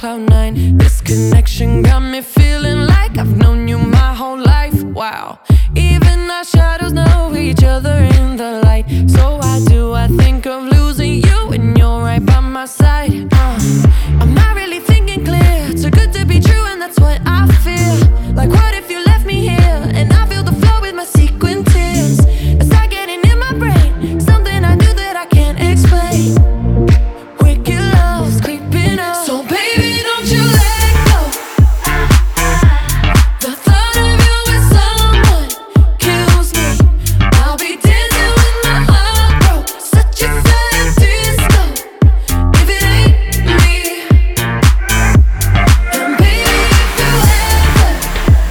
cloud nine. This connection got me feeling like I've known you my whole life. Wow.